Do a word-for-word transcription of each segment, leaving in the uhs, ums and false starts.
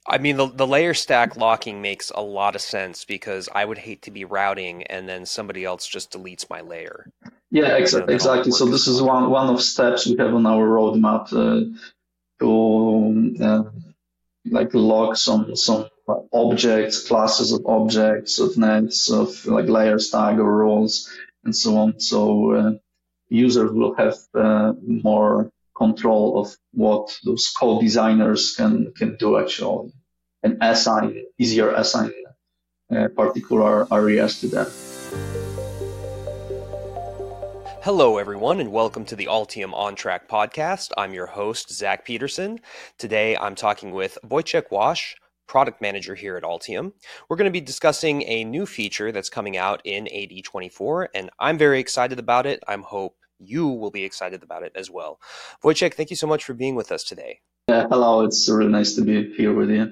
I mean, the, the layer stack locking makes a lot of sense because I would hate to be routing and then somebody else just deletes my layer. Yeah, ex- You know, then all my exactly. So work is this is gone. one one of steps we have on our roadmap uh, to uh, like log some some objects, classes of objects, of nets, of like layer stack or roles, and so on. So uh, users will have uh, more control of what those co-designers can can do actually, and assign easier assign uh, particular areas to them. Hello, everyone, and welcome to the Altium On Track podcast. I'm your host, Zach Peterson. Today, I'm talking with Wojciech Wash, product manager here at Altium. We're going to be discussing a new feature that's coming out in A D twenty-four, and I'm very excited about it. I hope you will be excited about it as well. Wojciech, thank you so much for being with us today. Yeah, hello, it's really nice to be here with you.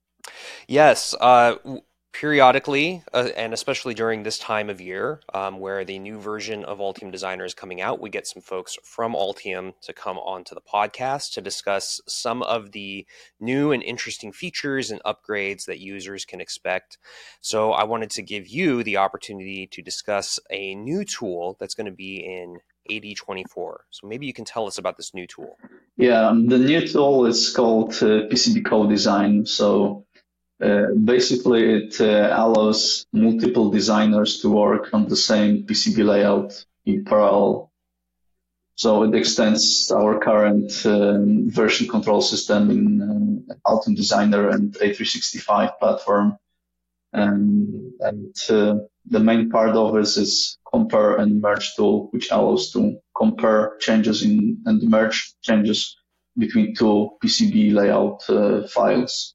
Yes, uh, periodically, uh, and especially during this time of year, um, where the new version of Altium Designer is coming out, we get some folks from Altium to come onto the podcast to discuss some of the new and interesting features and upgrades that users can expect. So I wanted to give you the opportunity to discuss a new tool that's going to be in A D twenty-four. So maybe you can tell us about this new tool. Yeah, um, the new tool is called uh, P C B co-design. So uh, basically, it uh, allows multiple designers to work on the same P C B layout in parallel. So it extends our current um, version control system in um, Altium Designer and A three sixty-five platform. And, and uh, the main part of this is compare and merge tool, which allows to compare changes in and merge changes between two P C B layout uh, files.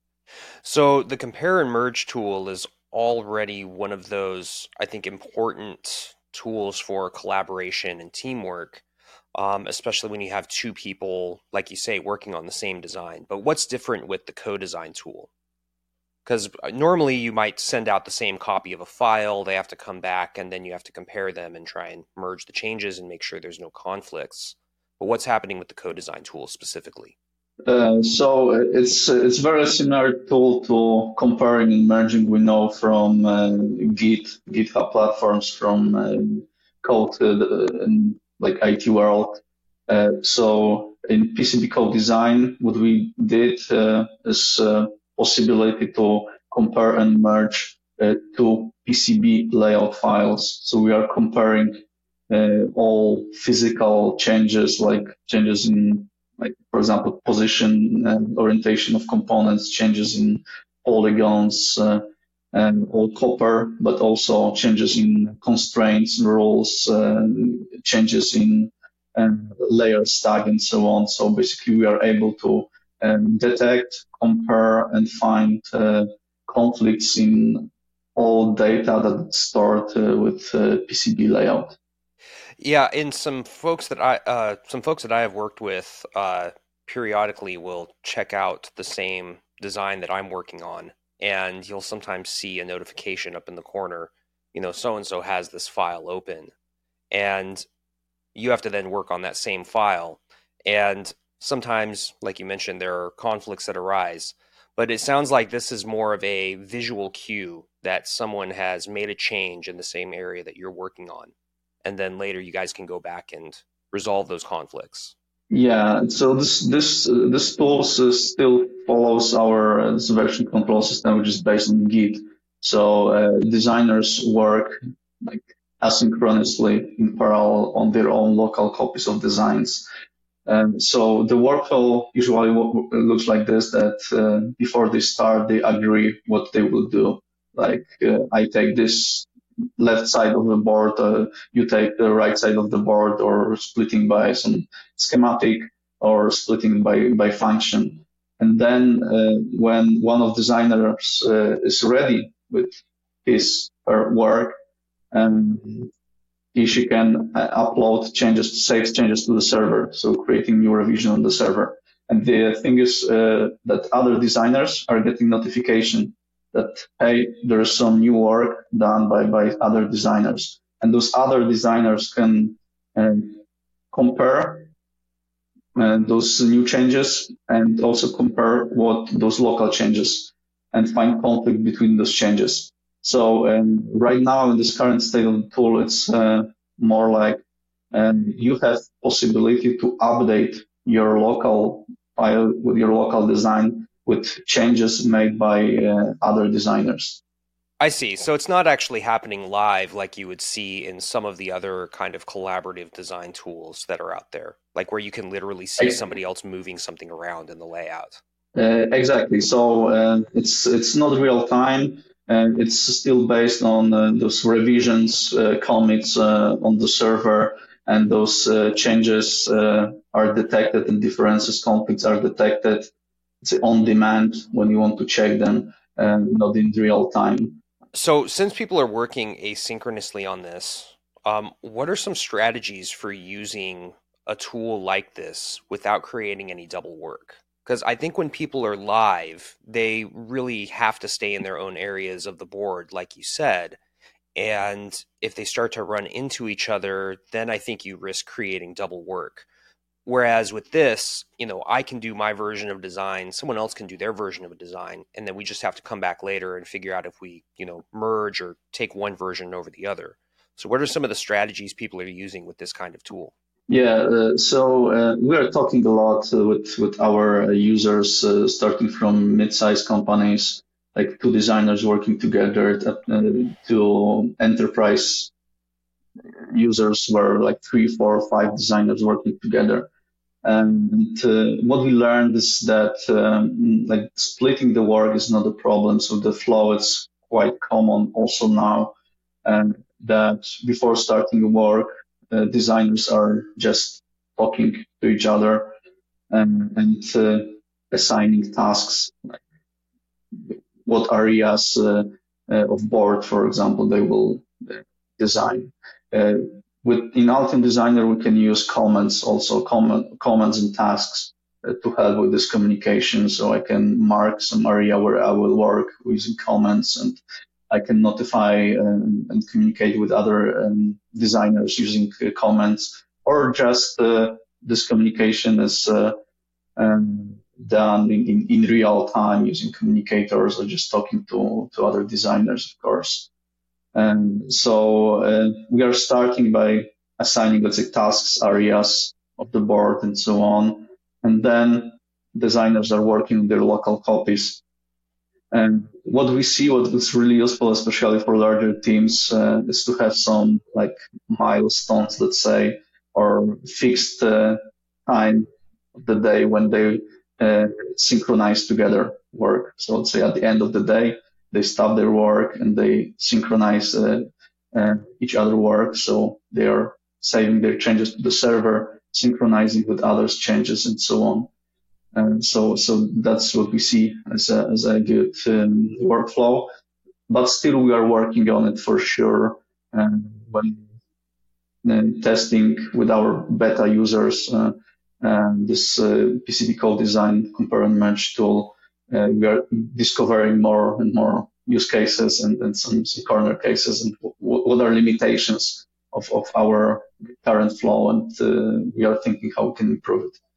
So the compare and merge tool is already one of those, I think, important tools for collaboration and teamwork, um, especially when you have two people, like you say, working on the same design. But what's different with the co-design tool? Because normally you might send out the same copy of a file, they have to come back, and then you have to compare them and try and merge the changes and make sure there's no conflicts. But what's happening with the co-design tool specifically? Uh, so it's it's very similar tool to comparing and merging. We know from uh, Git, GitHub platforms, from uh, code uh, and like I T world. Uh, so in P C B code design, what we did uh, is uh, possibility to compare and merge uh, two P C B layout files. So we are comparing uh, all physical changes, like changes in, like for example, position and orientation of components, changes in polygons, uh, and all copper, but also changes in constraints, rules, uh, changes in um, layer stack, and so on. So basically, we are able to um, detect, compare, and find uh, conflicts in all data that's stored uh, with uh, P C B layout. Yeah, and some folks that I uh, some folks that I have worked with uh, periodically will check out the same design that I'm working on, and you'll sometimes see a notification up in the corner, you know, so and so has this file open, and you have to then work on that same file. And sometimes, like you mentioned, there are conflicts that arise, but it sounds like this is more of a visual cue that someone has made a change in the same area that you're working on, and then later you guys can go back and resolve those conflicts. Yeah, so this this uh, this tool uh, still follows our uh, version control system, which is based on Git. So uh, designers work like asynchronously in parallel on their own local copies of designs. Um, so the workflow usually w- looks like this: that uh, before they start, they agree what they will do. Like uh, I take this left side of the board, uh, you take the right side of the board, or splitting by some schematic, or splitting by, by function. And then uh, when one of the designers uh, is ready with his or work, um, he she can uh, upload changes, save changes to the server, so creating new revision on the server. And the thing is uh, that other designers are getting notification that, hey, there's some new work done by, by other designers. And those other designers can um, compare uh, those new changes and also compare what those local changes and find conflict between those changes. So um, right now in this current state of the tool, it's uh, more like um, you have possibility to update your local file with your local design with changes made by uh, other designers. I see. So it's not actually happening live like you would see in some of the other kind of collaborative design tools that are out there, like where you can literally see somebody else moving something around in the layout. Uh, exactly. So uh, it's it's not real time, and it's still based on uh, those revisions, uh, commits uh, on the server, and those uh, changes uh, are detected, and differences, conflicts are detected. It's on demand when you want to check them, and not in real time. So since people are working asynchronously on this, um, what are some strategies for using a tool like this without creating any double work? Because I think when people are live, they really have to stay in their own areas of the board, like you said. And if they start to run into each other, then I think you risk creating double work. Whereas with this, you know, I can do my version of design, someone else can do their version of a design, and then we just have to come back later and figure out if we, you know, merge or take one version over the other. So what are some of the strategies people are using with this kind of tool? Yeah, uh, so uh, we are talking a lot uh, with with our uh, users, uh, starting from mid-sized companies, like two designers working together, to, uh, to enterprise users where like three, four, five designers working together. And uh, what we learned is that um, like splitting the work is not a problem. So the flow is quite common also now, and that before starting work, uh, designers are just talking to each other and, and uh, assigning tasks, like what areas uh, uh, of board, for example, they will uh, design. Uh, with in Altium Designer, we can use comments, also comment, comments and tasks uh, to help with this communication. So I can mark some area where I will work using comments, and I can notify um, and communicate with other um, designers using uh, comments, or just uh, this communication is uh, um, done in, in, in real time using communicators or just talking to, to other designers, of course. And so uh, we are starting by assigning, let's say, tasks, areas of the board, and so on. And then designers are working on their local copies. And what we see, what is really useful, especially for larger teams, uh, is to have some like milestones, let's say, or fixed uh, time of the day when they uh, synchronize together work. So let's say at the end of the day, they stop their work and they synchronize uh, uh, each other work. So they are saving their changes to the server, synchronizing with others' changes, and so on. And so, so that's what we see as a, as a good um, workflow. But still, we are working on it for sure. And when uh, testing with our beta users, uh, and this uh, P C B co-design compare and merge tool, uh, we are discovering more and more use cases and, and some, some corner cases, and w- what are limitations of, of our current flow, and uh, we are thinking how we can improve it.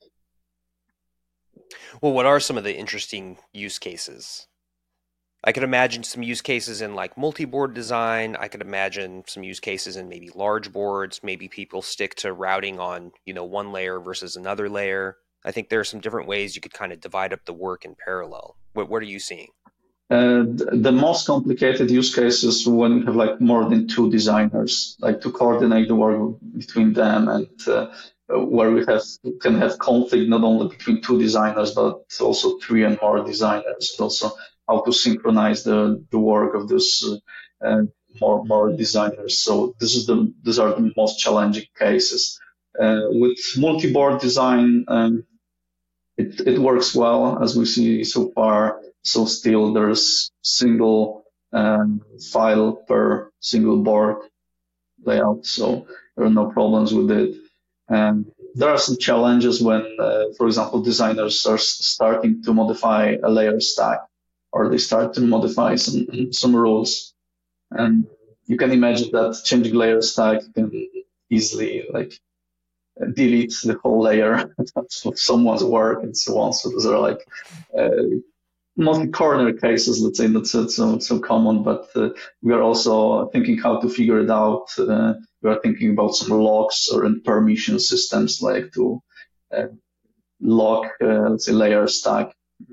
Well, what are some of the interesting use cases? I could imagine some use cases in like multi-board design. I could imagine some use cases in maybe large boards. Maybe people stick to routing on, you know, one layer versus another layer. I think there are some different ways you could kind of divide up the work in parallel. What, what are you seeing? Uh, the most complicated use cases when you have like more than two designers, like to coordinate the work between them, and uh, where we have can have conflict not only between two designers but also three and more designers. Also, how to synchronize the, the work of those uh, more more designers. So this is the these are the most challenging cases. Uh, with multi-board design, um, it it works well as we see so far. So still there's single um, file per single board layout, so there are no problems with it. And there are some challenges when, uh, for example, designers are starting to modify a layer stack, or they start to modify some some rules. And you can imagine that changing layer stack can easily like delete the whole layer of someone's work and so on. So those are like uh, mostly corner cases, let's say, not so, so, so common, but uh, we are also thinking how to figure it out. Uh, we are thinking about some locks or permission systems, like to uh, lock, uh, let's say, layer stack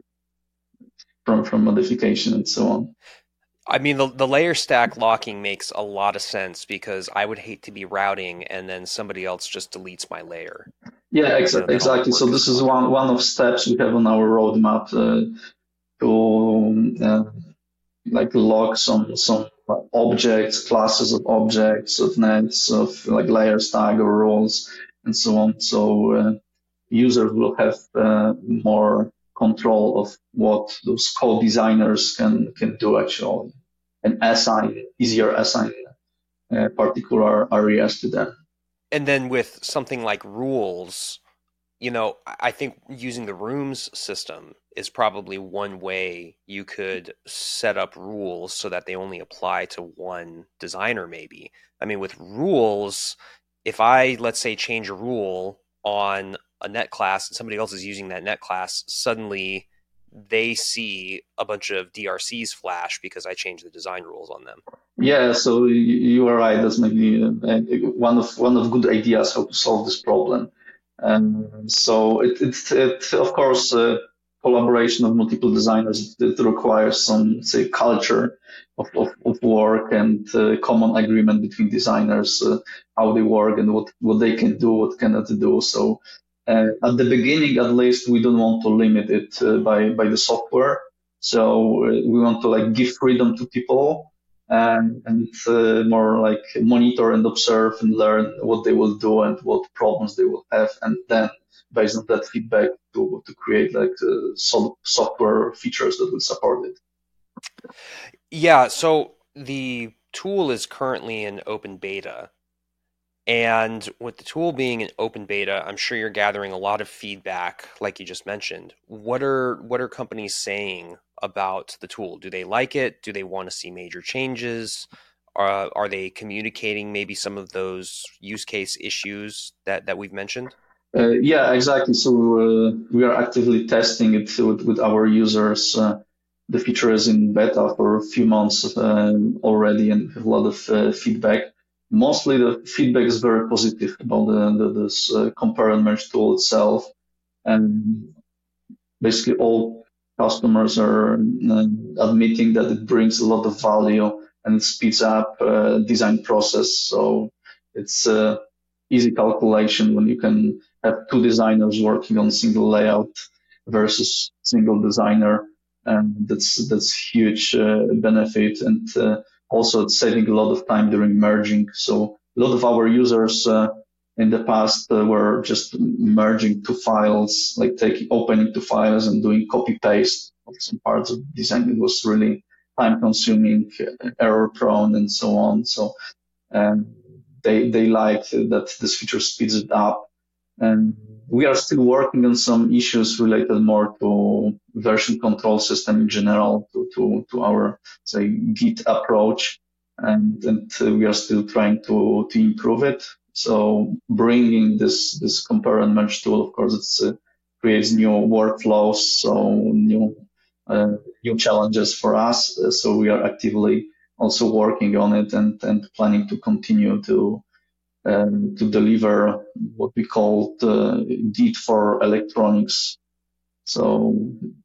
from, from modification and so on. I mean, the, the layer stack locking makes a lot of sense because I would hate to be routing and then somebody else just deletes my layer. Yeah, You know, exactly. then all my Exactly. So work is this is gone. one one of steps we have on our roadmap uh, to uh, like log some some objects, classes of objects, of nets, of like layer stack or roles, and so on. So uh, users will have uh, more control of what those code designers can can do actually, and assign easier assign uh, particular areas to them. And then with something like rules, you know, I think using the rooms system is probably one way you could set up rules so that they only apply to one designer, maybe. I mean, with rules, if I, let's say, change a rule on a net class and somebody else is using that net class, suddenly they see a bunch of D R Cs flash because I changed the design rules on them. Yeah, so y- you are right. That's maybe uh, one of one of good ideas how to solve this problem. And so it, it, it of course, uh, collaboration of multiple designers, it requires some, say, culture of, of, of work and uh, common agreement between designers, uh, how they work and what, what they can do, what cannot do. So uh, at the beginning, at least, we don't want to limit it uh, by, by the software. So uh, we want to like give freedom to people and, and uh, more like monitor and observe and learn what they will do and what problems they will have, and then based on that feedback to, to create like uh, some software features that will support it. Yeah, so the tool is currently in open beta. And with the tool being in open beta, I'm sure you're gathering a lot of feedback, like you just mentioned. What are what are companies saying about the tool? Do they like it? Do they want to see major changes? Uh, are they communicating maybe some of those use case issues that, that we've mentioned? Uh, yeah, exactly. So uh, we are actively testing it with, with our users. Uh, the feature is in beta for a few months uh, already, and have a lot of uh, feedback. Mostly, the feedback is very positive about the, the, this uh, compare and merge tool itself, and basically all customers are uh, admitting that it brings a lot of value and it speeds up uh, design process. So it's uh, easy calculation when you can have two designers working on single layout versus single designer, and that's that's huge uh, benefit. And uh, also it's saving a lot of time during merging. So a lot of our users uh, in the past uh, were just merging two files, like taking opening two files and doing copy paste of some parts of the design. It was really time consuming, error prone, and so on. So um, they they liked that this feature speeds it up. And we are still working on some issues related more to version control system in general, to to, to our say Git approach, and and uh, we are still trying to to improve it. So bringing this this compare and merge tool, of course, it's uh, creates new workflows, so new uh, new challenges for us. Uh, So we are actively also working on it and and planning to continue to um, to deliver what we call the Git for electronics. So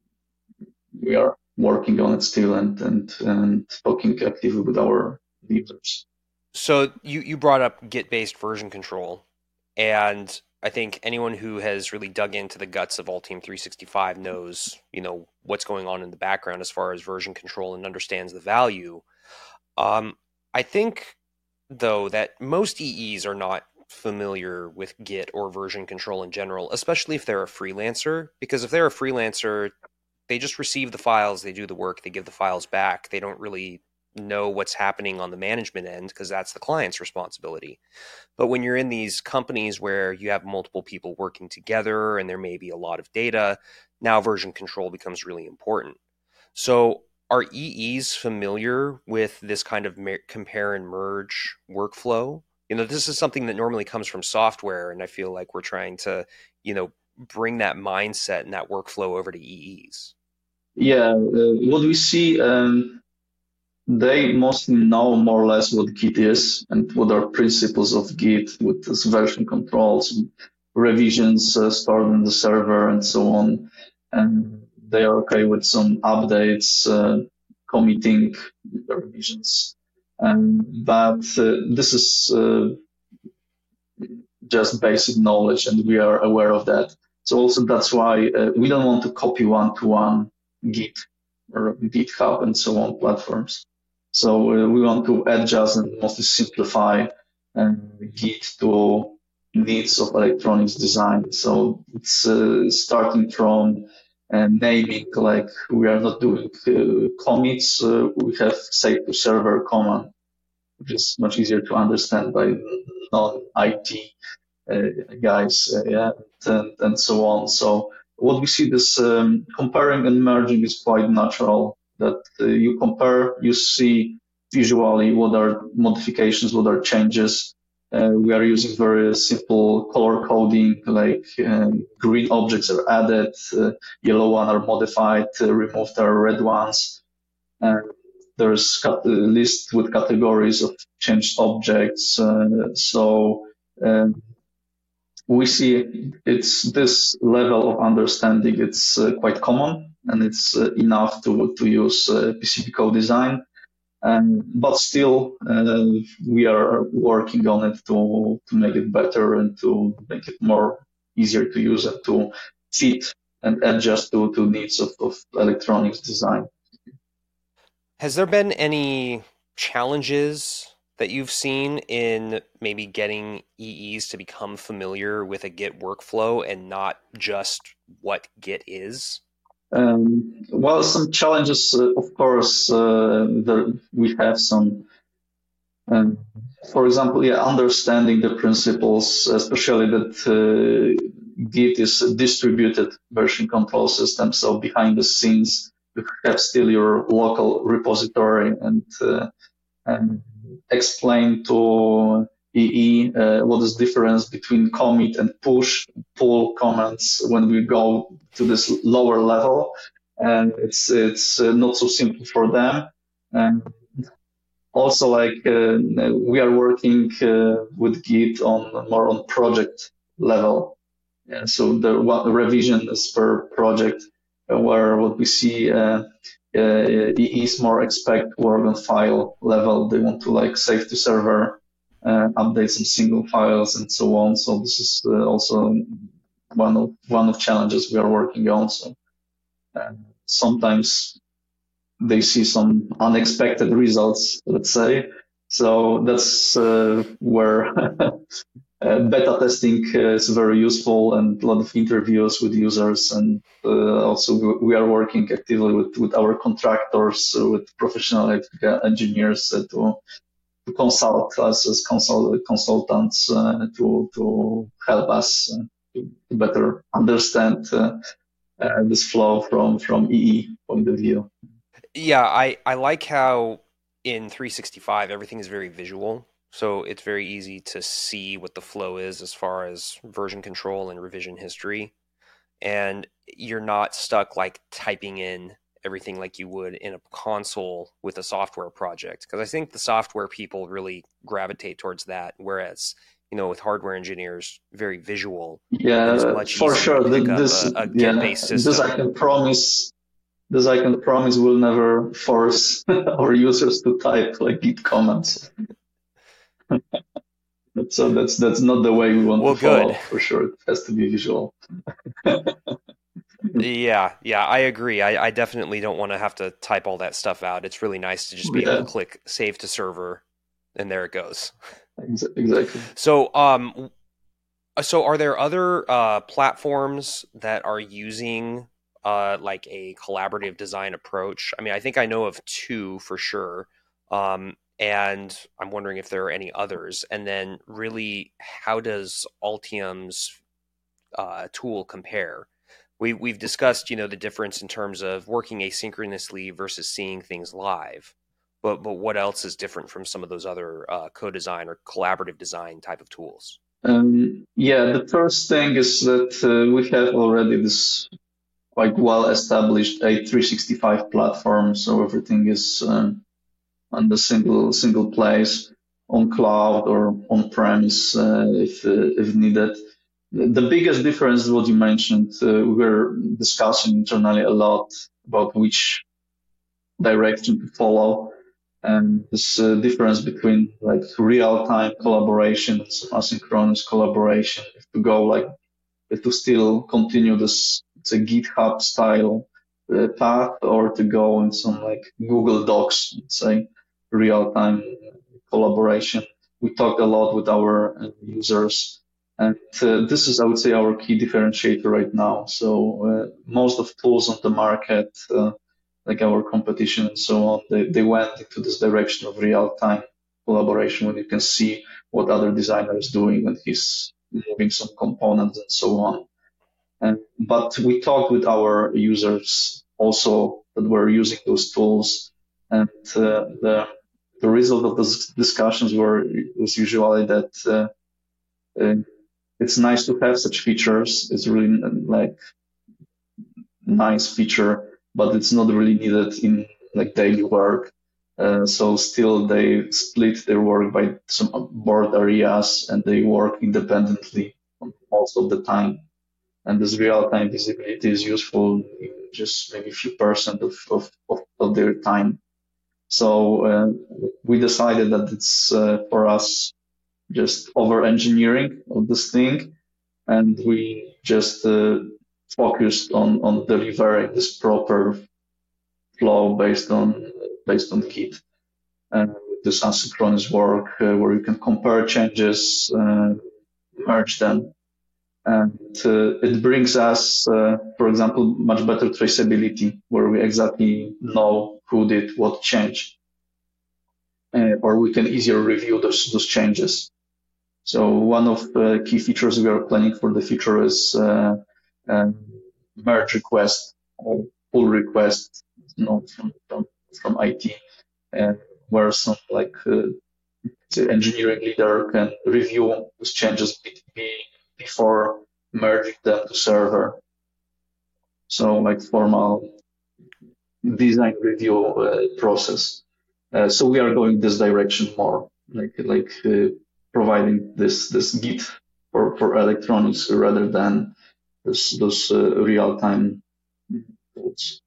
we are working on it still and and and talking actively with our users. So you, you brought up Git-based version control, and I think anyone who has really dug into the guts of Altium three sixty-five knows, you know, what's going on in the background as far as version control and understands the value. Um, I think, though, that most E Es are not familiar with Git or version control in general, especially if they're a freelancer, because if they're a freelancer, they just receive the files, they do the work, they give the files back. They don't really know what's happening on the management end because that's the client's responsibility. But when you're in these companies where you have multiple people working together and there may be a lot of data, now version control becomes really important. So are E Es familiar with this kind of compare and merge workflow? You know, this is something that normally comes from software, and I feel like we're trying to, you know, bring that mindset and that workflow over to E Es. Yeah, uh, what we see, um, they mostly know more or less what Git is and what are principles of Git with this version controls, revisions uh, stored in the server, and so on. And they are okay with some updates, uh, committing the revisions. Um, but uh, this is uh, just basic knowledge, and we are aware of that. So also that's why uh, we don't want to copy one-to-one Git or GitHub and so on platforms. So uh, we want to adjust and mostly simplify uh, Git to needs of electronics design. So it's uh, starting from uh, naming, like we are not doing uh, commits, uh, we have save to server command, which is much easier to understand by non-I T uh, guys, uh, yeah, and, and so on. So what we see this um, comparing and merging is quite natural. That uh, you compare, you see visually what are modifications, what are changes. Uh, we are using very simple color coding, like um, green objects are added, uh, yellow one are modified, uh, removed are red ones. And there's a list with categories of changed objects. Uh, so um, we see it's this level of understanding. It's uh, quite common, and it's uh, enough to to use uh, P C B code design. And but still, uh, we are working on it to to make it better and to make it more easier to use and to fit and adjust to to needs of, of electronics design. Has there been any challenges that you've seen in maybe getting E Es to become familiar with a Git workflow and not just what Git is? Um, well, some challenges, uh, of course, uh, there, we have some. Um, for example, yeah, understanding the principles, especially that uh, Git is a distributed version control system. So behind the scenes, you have still your local repository, and uh, and explain to E E uh, what is the difference between commit and push, pull commands when we go to this lower level. And it's it's uh, not so simple for them. And also, like uh, we are working uh, with Git on more on project level. Yeah, so the one revision is per project, uh, where what we see uh, uh, is more expect work on file level. They want to like save to server, uh, update some single files, and so on. So this is uh, also one of one of challenges we are working on. So uh, sometimes they see some unexpected results, let's say. So that's uh, where uh, beta testing uh, is very useful, and a lot of interviews with users. And uh, also we are working actively with, with our contractors, uh, with professional engineers uh, to, to consult us as consult, consultants uh, to, to help us uh, to better understand uh, uh, this flow from, from E E point of view. Yeah, I, I like how in three sixty-five everything is very visual. So it's very easy to see what the flow is as far as version control and revision history. And you're not stuck like typing in everything like you would in a console with a software project. Because I think the software people really gravitate towards that, whereas you know with hardware engineers, very visual, and it's Yeah, much for easier to sure. pick up This, a, a yeah, Git-based this I system. can promise. This I can promise will never force our users to type like Git comments. So that's that's not the way we want to Well, good. follow. For sure, it has to be visual. Yeah, yeah, I agree. I, I definitely don't want to have to type all that stuff out. It's really nice to just be able to Yeah, click save to server, and there it goes. exactly. So, um, so are there other uh, platforms that are using uh, like a collaborative design approach? I mean, I think I know of two for sure, um, and I'm wondering if there are any others. And then, really, how does Altium's uh, tool compare? We we've discussed, you know, the difference in terms of working asynchronously versus seeing things live. but but what else is different from some of those other uh, co-design or collaborative design type of tools? Um, yeah, the first thing is that uh, we have already this quite well established A three sixty-five platform, so everything is um, on the single single place on cloud or on premise uh, if uh, if needed. The the biggest difference is what you mentioned. Uh, we were discussing internally a lot about which direction to follow, and this uh, difference between like real-time collaboration and asynchronous collaboration. If to go like if to still continue this it's a GitHub style uh, path, or to go in some like Google Docs, let's say real-time collaboration. We talked a lot with our uh, users, and uh, this is, I would say, our key differentiator right now. So uh, most of tools on the market, uh, like our competition and so on, they, they went into this direction of real-time collaboration when you can see what other designer is doing when he's moving some components and so on. And, but we talked with our users also that were using those tools, and uh, the the result of those discussions were was usually that uh, uh, it's nice to have such features. It's really like nice feature, but it's not really needed in like daily work. Uh, so still they split their work by some board areas and they work independently most of the time. And this real-time visibility is useful in just maybe a few percent of, of, of, of their time. So uh, we decided that it's uh, for us just over-engineering of this thing, and we just uh, focused on, on delivering this proper flow based on based on Git and with this asynchronous work uh, where you can compare changes, uh, merge them. And uh, it brings us, uh, for example, much better traceability, where we exactly know who did what change, uh, or we can easier review those those changes. So one of the key features we are planning for the future is uh, um, merge request or pull request, you know, from from, from I T, and where some like uh, the engineering leader can review those changes before merging them to server. So like formal design review uh, process. Uh, so we are going this direction more, like like uh, providing this this Git for, for electronics rather than this, those uh, real time tools.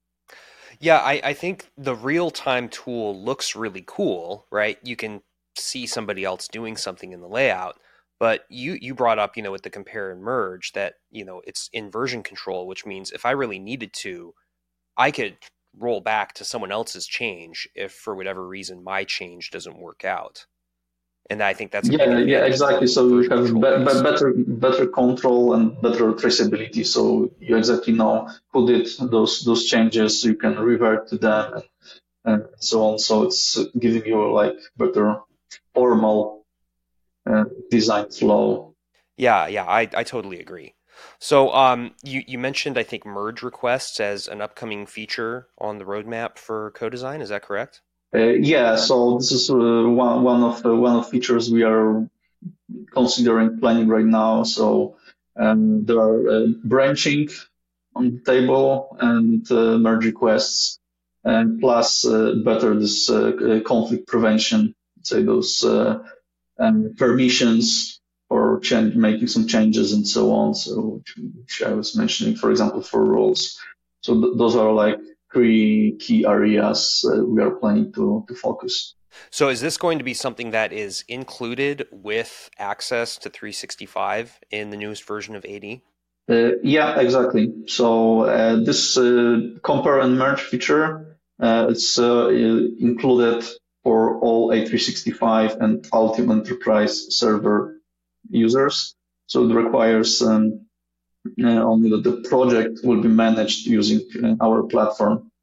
Yeah, I, I think the real-time tool looks really cool, right? You can see somebody else doing something in the layout, but you you brought up, you know, with the compare and merge that, you know, it's in version control, which means if I really needed to, I could roll back to someone else's change if for whatever reason my change doesn't work out. And I think that's a big Yeah, yeah, advantage exactly. from So you version have control be be based. better better control and better traceability. So you exactly know who did those those changes. You can revert to them and, and so on. So it's giving you like better formal uh, design flow. Yeah, yeah, I, I totally agree. So um, you, you mentioned, I think, merge requests as an upcoming feature on the roadmap for co-design. Is that correct? Uh, yeah, so this is uh, one one of uh, one of features we are considering planning right now. So um, there are uh, branching on the table and uh, merge requests, and plus uh, better this uh, conflict prevention, say those uh, um, permissions for change, making some changes and so on. So which, which I was mentioning, for example, for roles. So th- those are like three key areas uh, we are planning to to focus. So is this going to be something that is included with access to three sixty-five in the newest version of A D? Uh, yeah, exactly. So uh, this uh, compare and merge feature, uh, it's uh, included for all A three sixty-five and Ultimate Enterprise server users. So it requires um, uh, only that the project will be managed using uh, our platform.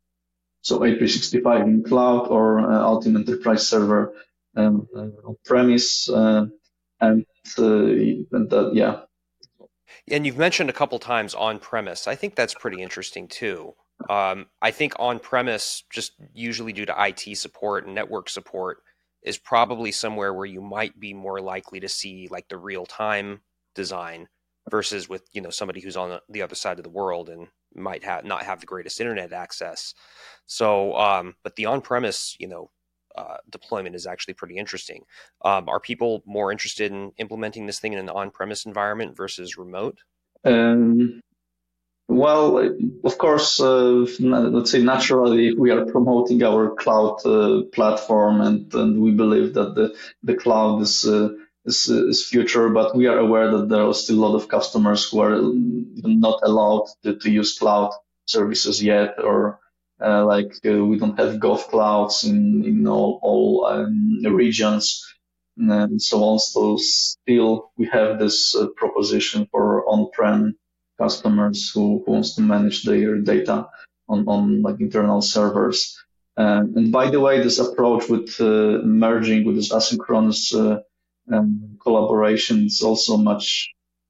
So A three sixty-five in cloud or uh, Ultimate Enterprise server um, uh, on premise, uh, and, uh, and that, yeah. And you've mentioned a couple times on premise. I think that's pretty interesting too. Um, I think on-premise, just usually due to I T support and network support, is probably somewhere where you might be more likely to see like the real-time design versus with, you know, somebody who's on the other side of the world and might have not have the greatest internet access. So, um, but the on-premise, you know, uh, deployment is actually pretty interesting. Um, are people more interested in implementing this thing in an on-premise environment versus remote? Um, well, of course, uh, let's say naturally we are promoting our cloud uh, platform, and, and we believe that the the cloud is, uh, is is future. But we are aware that there are still a lot of customers who are not allowed to, to use cloud services yet, or uh, like uh, we don't have Gov clouds in in all, all um, regions and so on. So still we have this uh, proposition for on-prem customers who, who wants to manage their data on, on like internal servers. Uh, and by the way, this approach with uh, merging with this asynchronous uh, um, collaboration is also much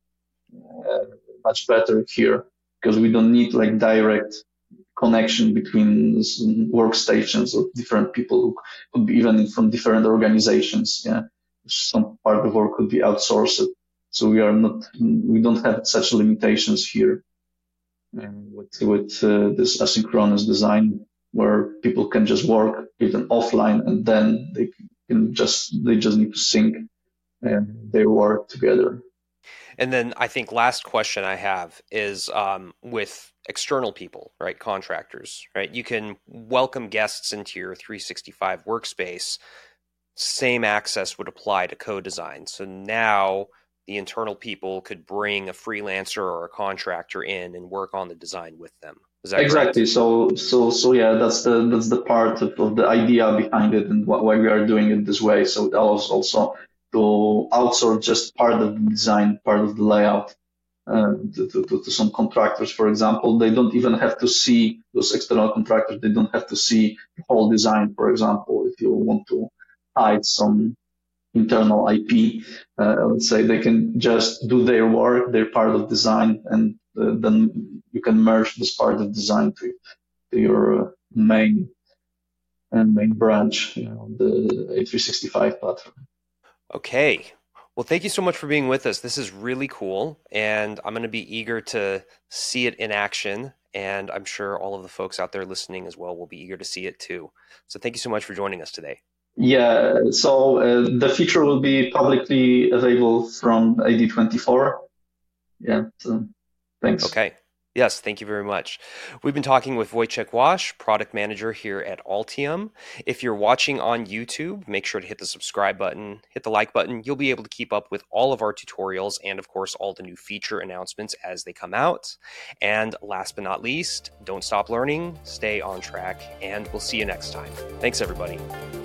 uh, much better here because we don't need like direct connection between workstations of different people who could be even from different organizations. Yeah, some part of the work could be outsourced, so we are not, we don't have such limitations here uh, with with uh, this asynchronous design, where people can just work even offline and then they can just they just need to sync and they work together. And then I think last question I have is um, with external people, right? Contractors, right? You can welcome guests into your three sixty-five workspace. Same access would apply to co-design. So now the internal people could bring a freelancer or a contractor in and work on the design with them. Is that Exactly. correct? So, so, so yeah, that's the that's the part of, of the idea behind it and wh- why we are doing it this way. So it allows also to outsource just part of the design, part of the layout uh, to, to, to, to some contractors, for example. They don't even have to see those external contractors. They don't have to see the whole design, for example, if you want to hide some internal I P. Uh, let's say they can just do their work, their part of design, and uh, then you can merge this part of design to, to your uh, main and main branch, you know, the A three sixty-five platform. Okay. Well, thank you so much for being with us. This is really cool, and I'm going to be eager to see it in action. And I'm sure all of the folks out there listening as well will be eager to see it too. So thank you so much for joining us today. Yeah, so uh, the feature will be publicly available from A D twenty-four. Yeah, so thanks. Okay. Yes, thank you very much. We've been talking with Wojciech Wash, product manager here at Altium. If you're watching on YouTube, make sure to hit the subscribe button, hit the like button. You'll be able to keep up with all of our tutorials and, of course, all the new feature announcements as they come out. And last but not least, don't stop learning, stay on track, and we'll see you next time. Thanks, everybody.